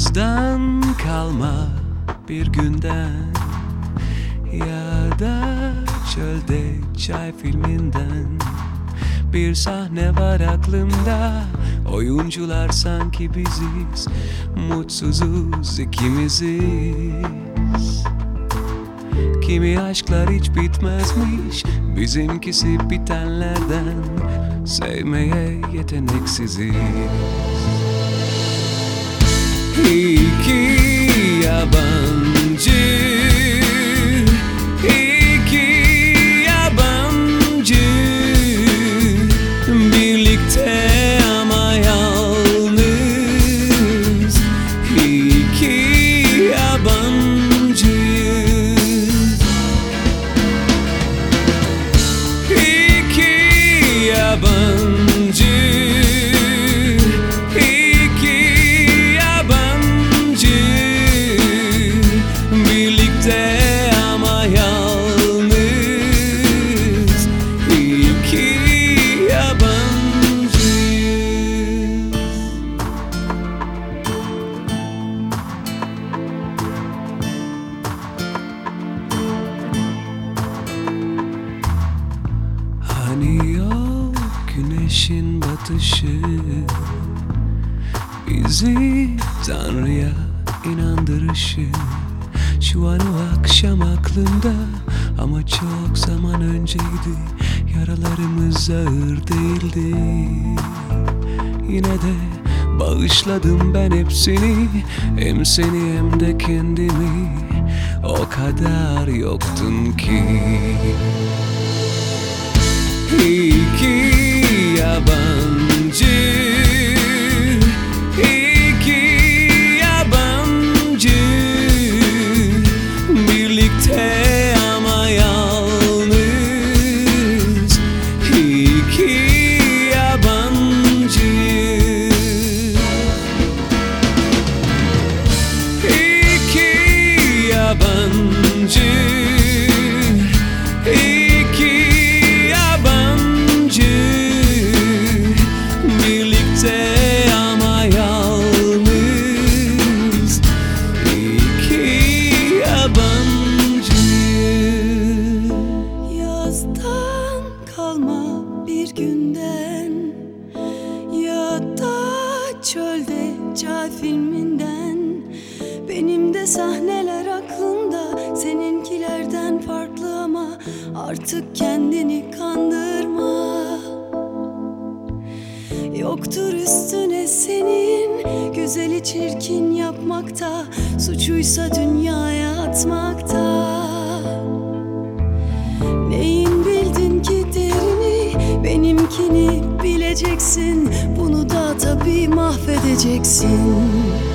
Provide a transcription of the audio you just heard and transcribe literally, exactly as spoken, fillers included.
Yazdan kalma bir günden ya da çölde çay filminden bir sahne var aklımda. Oyuncular sanki biziz, mutsuzuz ikimiziz. Kimi aşklar hiç bitmezmiş, bizimkisi bitenlerden. Sevmeye yeteneksiziz. İki yabancı, iki yabancı, birlikte ama yalnız. İki yabancıyız, iki yabancı. Ama yalnız iki yabancıyız. Hani yok güneşin batışı bizi Tanrı'ya inandırışı. Şu an o akşam aklımda ama çok zaman önceydi. Yaralarımız ağır değildi. Yine de bağışladım ben hepsini, hem seni hem de kendimi. O kadar yoktun ki. İki yabancı, ama yalnız iki yabancıyız. İki yabancı, iki yabancı, birlikte ama yalnız iki yabancı. Yazdan kalma bir günden ya da çölde çay filminden. Benim de sahneler aklımda, seninkilerden farklı ama artık kendini kandırma. Yoktur üstüne senin, güzeli çirkin yapmakta, suçuysa dünyaya atmakta. Neyin bildin ki derini, benimkini bileceksin. Bunu da tabii mahvedeceksin.